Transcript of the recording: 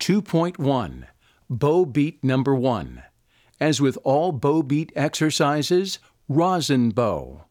2.1 Bow Beat Number 1. As with all bow beat exercises, rosin bow.